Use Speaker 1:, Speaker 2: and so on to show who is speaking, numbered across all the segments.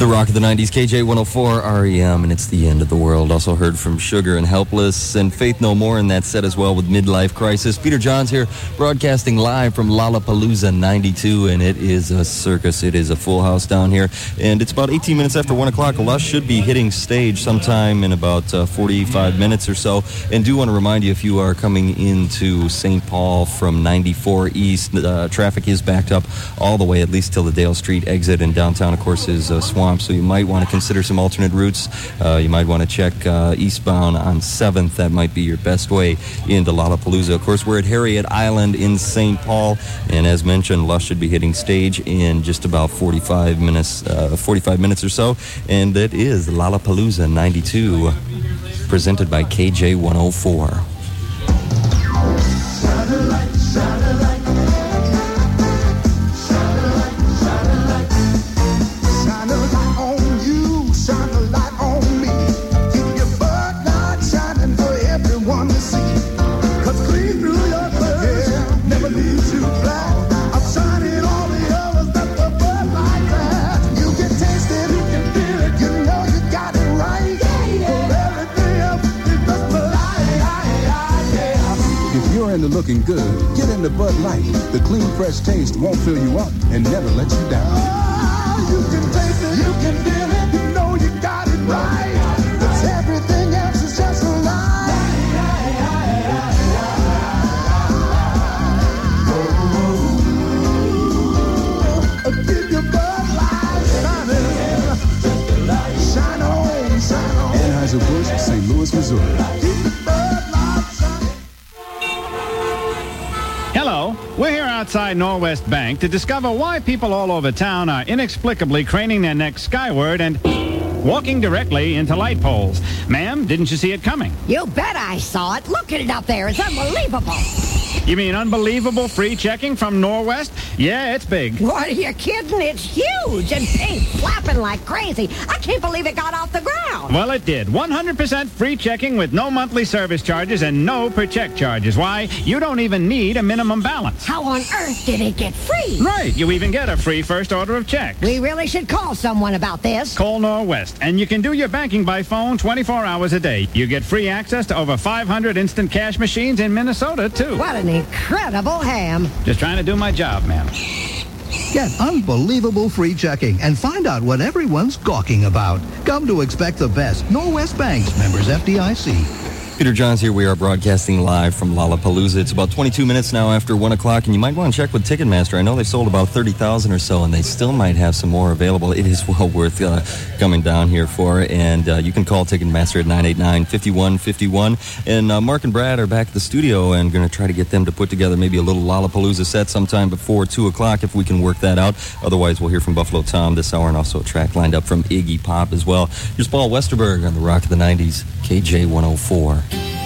Speaker 1: The rock of the 90s, KJ104 REM, and it's the end of the world. Also heard from Sugar and Helpless and Faith No More in that set as well with Midlife Crisis. Peter Johns here, broadcasting live from Lollapalooza 92, and it is a circus. It is a full house down here, and it's about 18 minutes after 1 o'clock. Lush should be hitting stage sometime in about 45 minutes or so. And do want to remind you, if you are coming into St. Paul from 94 East, traffic is backed up all the way, at least till the Dale Street exit, and downtown, of course, is Swamp. So you might want to consider some alternate routes. You might want to check eastbound on 7th. That might be your best way into Lollapalooza. Of course, we're at Harriet Island in St. Paul, and as mentioned, Lush should be hitting stage in just about 45 minutes or so, and that is Lollapalooza 92, presented by KJ104.
Speaker 2: Looking good, get into Bud Light. The clean, fresh taste won't fill you up and never let you down. Oh, you can taste it, you can feel it, you know you got it right. 'Cause everything else is just a lie. Give your Bud Light shining. Shine on, shine on. Anheuser-Busch, St. Louis, Missouri.
Speaker 3: Hello, we're here outside Norwest Bank to discover why people all over town are inexplicably craning their necks skyward and walking directly into light poles. Ma'am, didn't you see it coming?
Speaker 4: You bet I saw it. Look at it up there. It's unbelievable.
Speaker 3: You mean unbelievable free checking from Norwest? Yeah, it's big.
Speaker 4: What, are you kidding? It's huge and pink, flapping like crazy. I can't believe it got off the ground.
Speaker 3: Well, it did. 100% free checking with no monthly service charges and no per-check charges. Why? You don't even need a minimum balance.
Speaker 4: How on earth did it get free?
Speaker 3: Right. You even get a free first order of checks.
Speaker 4: We really should call someone about this.
Speaker 3: Call Norwest, and you can do your banking by phone 24 hours a day. You get free access to over 500 instant cash machines in Minnesota, too.
Speaker 4: What an incredible ham.
Speaker 3: Just trying to do my job, ma'am.
Speaker 5: Get unbelievable free checking and find out what everyone's gawking about. Come to expect the best. Norwest Banks, members FDIC.
Speaker 1: Peter Johns here. We are broadcasting live from Lollapalooza. It's about 22 minutes now after 1 o'clock, and you might want to check with Ticketmaster. I know they sold about 30,000 or so, and they still might have some more available. It is well worth coming down here for, and you can call Ticketmaster at 989-5151. And Mark and Brad are back at the studio and going to try to get them to put together maybe a little Lollapalooza set sometime before 2 o'clock if we can work that out. Otherwise, we'll hear from Buffalo Tom this hour, and also a track lined up from Iggy Pop as well. Here's Paul Westerberg on the Rock of the 90s, KJ104.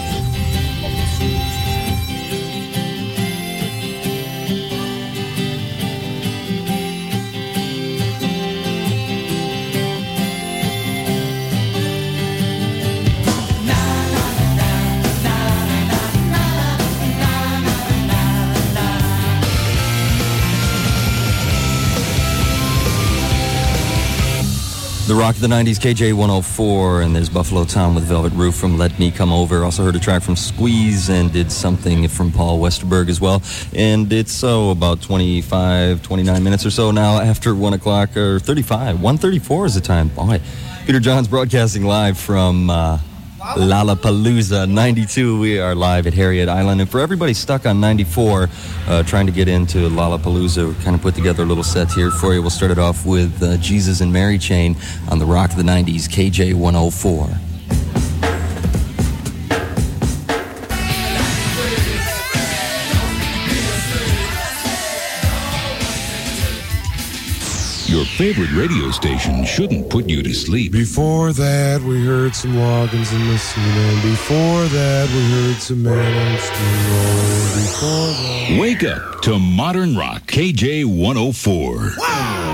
Speaker 1: The Rock of the 90s, KJ104, and there's Buffalo Tom with Velvet Roof from Let Me Come Over. Also heard a track from Squeeze and did something from Paul Westerberg as well. And it's about 29 minutes or so now after 1 o'clock, or 35. 1:34 is the time. Boy, Peter Johns broadcasting live from Lollapalooza 92. We are live at Harriet Island. And for everybody stuck on 94, trying to get into Lollapalooza, we kind of put together a little set here for you. We'll start it off with Jesus and Mary Chain on the Rock of the 90s, KJ104.
Speaker 6: Your favorite radio station shouldn't put you to sleep.
Speaker 7: Before that, we heard some Loggins and Messina. Before that, we heard some Man on Steamroller. Before that...
Speaker 6: Wake up to modern rock, KJ104.
Speaker 7: Wow!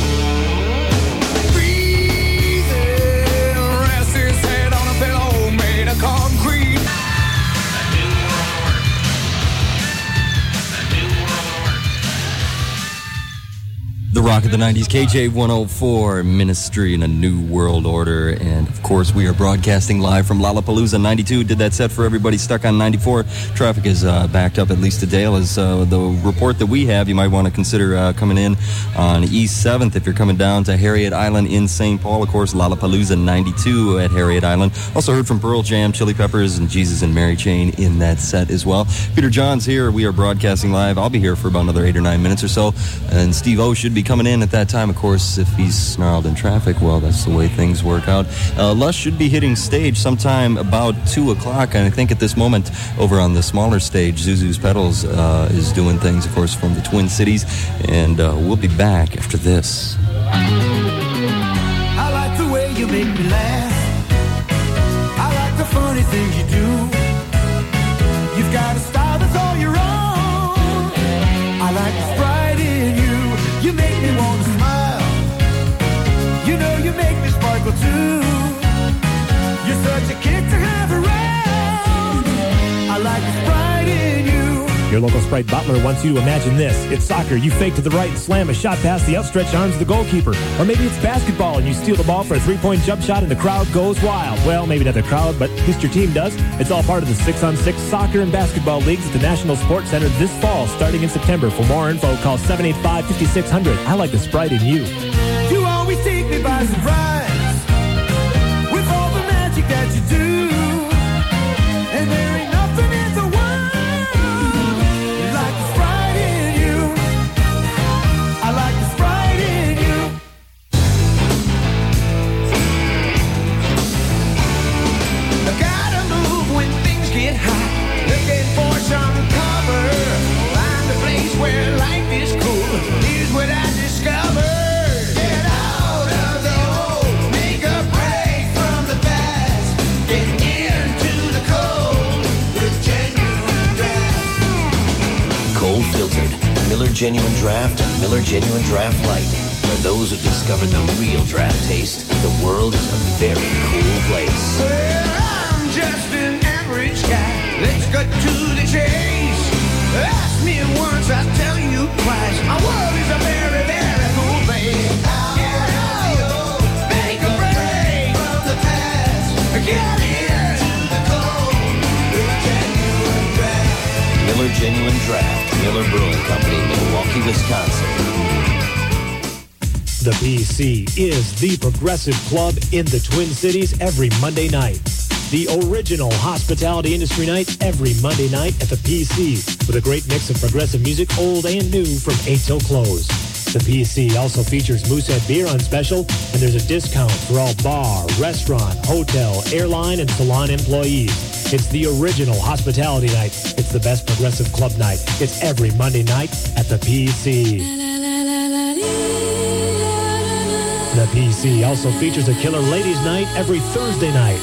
Speaker 8: Rest his head on a pillow, man.
Speaker 1: rock of the 90s, KJ 104, Ministry in a New World Order. And, of course, we are broadcasting live from Lollapalooza 92. Did that set for everybody stuck on 94. Traffic is backed up at least to Dale. Is the report that we have. You might want to consider coming in on East 7th if you're coming down to Harriet Island in St. Paul. Of course, Lollapalooza 92 at Harriet Island. Also heard from Pearl Jam, Chili Peppers, and Jesus and Mary Chain in that set as well. Peter John's here. We are broadcasting live. I'll be here for about another 8 or 9 minutes or so. And Steve O should be coming in at that time. Of course, if he's snarled in traffic, well, that's the way things work out. Lush should be hitting stage sometime about 2 o'clock. And I think at this moment, over on the smaller stage, Zuzu's Pedals is doing things, of course, from the Twin Cities. And we'll be back after this.
Speaker 2: I like the way you make me laugh. I like the funny things you do. You've got a style that's all your own. I like the pride in you. You make me want to smile. You know you make me sparkle too. You're such a kick to have around. I like the pride in you.
Speaker 8: Your local Sprite Butler wants you to imagine this. It's soccer. You fake to the right and slam a shot past the outstretched arms of the goalkeeper. Or maybe it's basketball and you steal the ball for a three-point jump shot and the crowd goes wild. Well, maybe not the crowd, but at least your team does. It's all part of the 6-on-6 soccer and basketball leagues at the National Sports Center this fall, starting in September. For more info, call 785-5600. I like the Sprite in you.
Speaker 2: You always take me by surprise with all the magic that you do. And there ain't nothing in the world like the Sprite in you. I like the Sprite in you. I gotta move when things get hot. Looking for some cover. Find a place where life is cool. Here's what I discovered. Get out of the hole. Make a break from the past. Get into the cold with Genuine Draft.
Speaker 9: Cold filtered, Miller Genuine Draft and Miller Genuine Draft Light. For those who discovered the real draft taste, the world is a very cool place.
Speaker 2: Well, I'm just an average guy. Let's cut to the chase. Ask me once, I'll tell you twice. My world is a very, very cool place. Get out, make a break from the past. Get into the cold with Genuine Draft.
Speaker 9: Miller Genuine Draft, Miller Brewing Company, Milwaukee, Wisconsin.
Speaker 8: The PC is the progressive club in the Twin Cities every Monday night. The original hospitality industry night every Monday night at the PC with a great mix of progressive music, old and new, from 8 till close. The PC also features Moosehead beer on special, and there's a discount for all bar, restaurant, hotel, airline, and salon employees. It's the original hospitality night. It's the best progressive club night. It's every Monday night at the PC. The PC also features a killer ladies' night every Thursday night,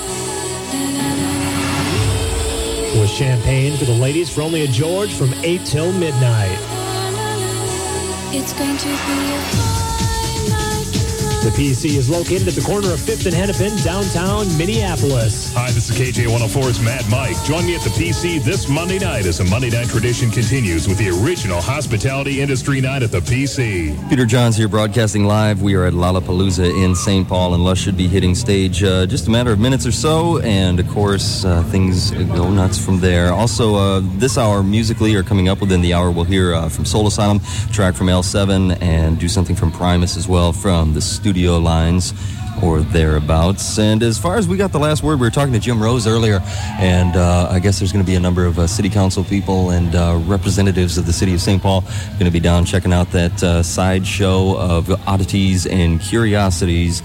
Speaker 8: with champagne for the ladies for only a George from 8 till midnight.
Speaker 10: It's going to be a fine night tonight.
Speaker 8: The PC is located at the corner of 5th and Hennepin, downtown Minneapolis.
Speaker 6: Hi, this is KJ 104's Mad Mike. Join me at the PC this Monday night as the Monday night tradition continues with the original hospitality industry night at the PC.
Speaker 1: Peter John's here broadcasting live. We are at Lollapalooza in St. Paul, and Lush should be hitting stage just a matter of minutes or so. And, of course, things go nuts from there. Also, this hour, musically, or coming up within the hour, we'll hear from Soul Asylum, track from L7, and do something from Primus as well from the studio lines or thereabouts. And as far as we got the last word, we were talking to Jim Rose earlier, and I guess there's going to be a number of city council people and representatives of the city of St. Paul going to be down checking out that sideshow of oddities and curiosities.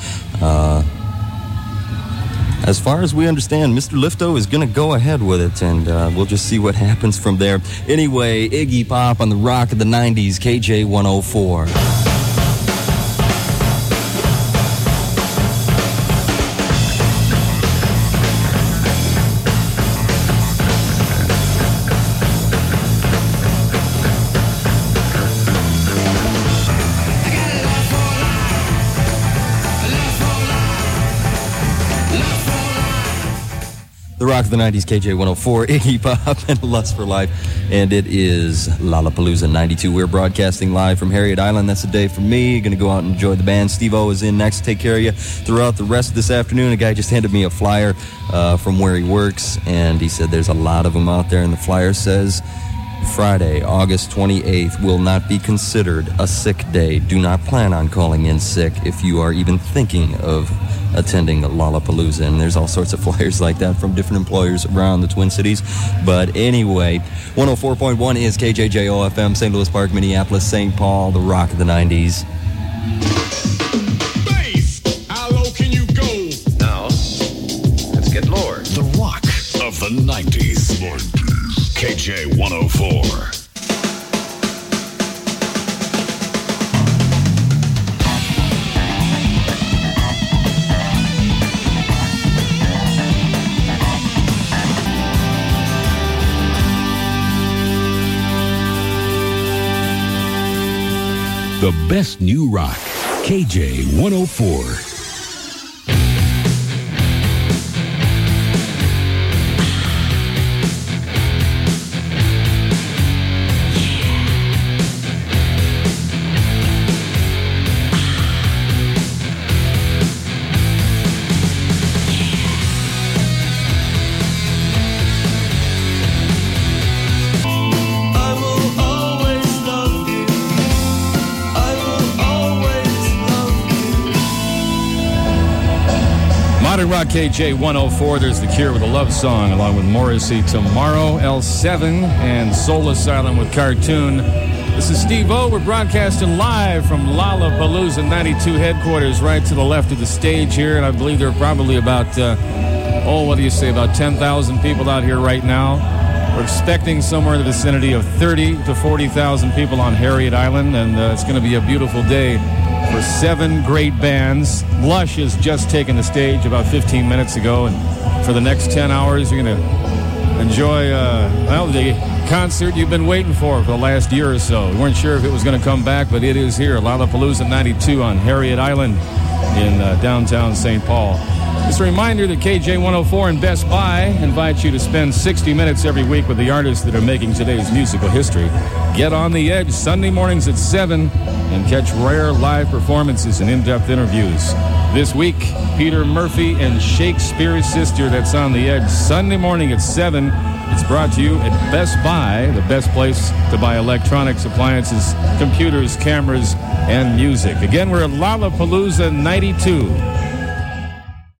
Speaker 1: As far as we understand, Mr. Lifto is going to go ahead with it, and we'll just see what happens from there. Anyway, Iggy Pop on the rock of the 90s, KJ 104. The Rock of the 90s, KJ104, Iggy Pop, and Lust for Life. And it is Lollapalooza 92. We're broadcasting live from Harriet Island. That's a day for me. Going to go out and enjoy the band. Steve-O is in next to take care of you throughout the rest of this afternoon. A guy just handed me a flyer from where he works, and he said there's a lot of them out there. And the flyer says, Friday, August 28th will not be considered a sick day. Do not plan on calling in sick if you are even thinking of attending Lollapalooza. And there's all sorts of flyers like that from different employers around the Twin Cities. But anyway, 104.1 is KJJO-FM, St. Louis Park, Minneapolis, St. Paul, the Rock of the 90s.
Speaker 11: Bass, how low can you go?
Speaker 9: Now, let's get lower.
Speaker 11: The Rock of the 90s. KJ104.
Speaker 12: The best new rock, KJ104.
Speaker 13: Modern Rock KJ104, there's The Cure with a love song, along with Morrissey, Tomorrow, L7, and Soul Asylum with Cartoon. This is Steve-O. We're broadcasting live from Lollapalooza 92 headquarters, right to the left of the stage here, and I believe there are probably about, about 10,000 people out here right now. We're expecting somewhere in the vicinity of 30 to 40,000 people on Harriet Island, and it's going to be a beautiful day for 7 great bands. Lush has just taken the stage about 15 minutes ago, and for the next 10 hours, you're going to enjoy, the concert you've been waiting for the last year or so. We weren't sure if it was going to come back, but it is here, Lollapalooza 92 on Harriet Island in downtown St. Paul. Just a reminder that KJ104 and Best Buy invite you to spend 60 minutes every week with the artists that are making today's musical history. Get on the edge Sunday mornings at 7 and catch rare live performances and in-depth interviews. This week, Peter Murphy and Shakespeare's Sister, that's on the edge Sunday morning at 7. It's brought to you at Best Buy, the best place to buy electronics, appliances, computers, cameras, and music. Again, we're at Lollapalooza 92.